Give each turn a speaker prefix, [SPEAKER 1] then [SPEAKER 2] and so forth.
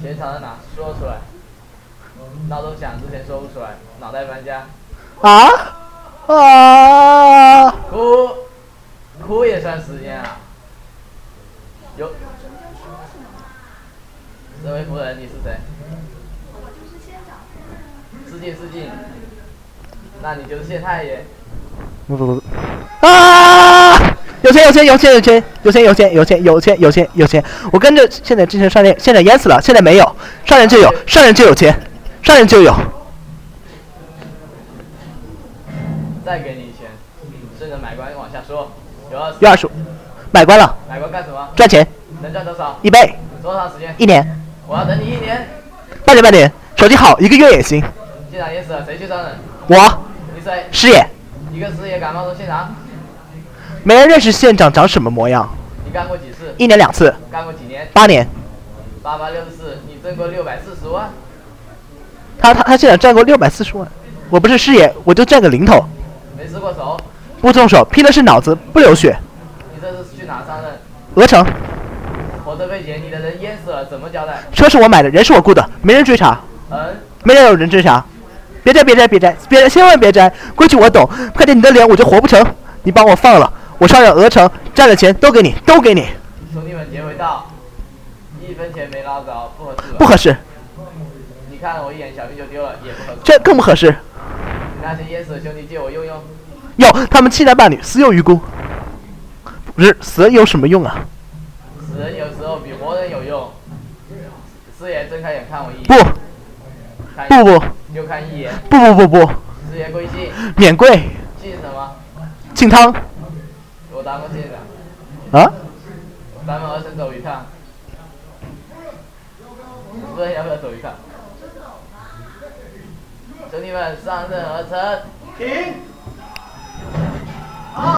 [SPEAKER 1] 现场在哪？说出来。闹钟响之前说不出来，脑袋搬家。哭也算时间啊。有。这位夫人，你是谁？
[SPEAKER 2] 我就是县长。
[SPEAKER 1] 失敬。那你就是县太爷。有钱！我跟着现在之前上任，现在淹死了，现在没有，上任就有钱，上任就有。再给你钱，顺着买官往下说，有20。买官了。买官干什么？赚钱。能赚多少？1倍。多长时间？1年。我要等你1年。半年，手气好，1个月也行。县长淹死了，谁去上任？我。你谁？师爷。一个师爷敢冒充县长？没人认识县长长什么模样。你干过几次？1年2次。干过几年？8年。8×8=64，你挣过640万。他县长赚过640万。我不是师爷，我就占个零头。没失过手？不动手，劈的是脑子，不流血。你这是去哪上任？鹅城。火车被劫，你的人淹死了，怎么交代？车是我买的，人是我雇的，没人追查。没人有人追查。别摘，千万别摘，规矩我懂。看见你的脸我就活不成。你帮我放了，我上任鹅城，占的钱都给你。兄弟们结回道，1分钱没捞着，不合适吧？不合适。你看了我一眼，小命就丢了，也不合适。这更不合适。那些淹死的兄弟借我用。有，他们弃男霸女，死有余辜。不是，死人有什么用啊？死人有时候比活人有用。师爷睁开眼看我一眼。不。又看一眼。不。师爷贵姓？免贵。姓什么？姓汤。我当过县长。咱们鹅城走一趟。主任要不要走一趟？兄弟们，上任鹅城。停。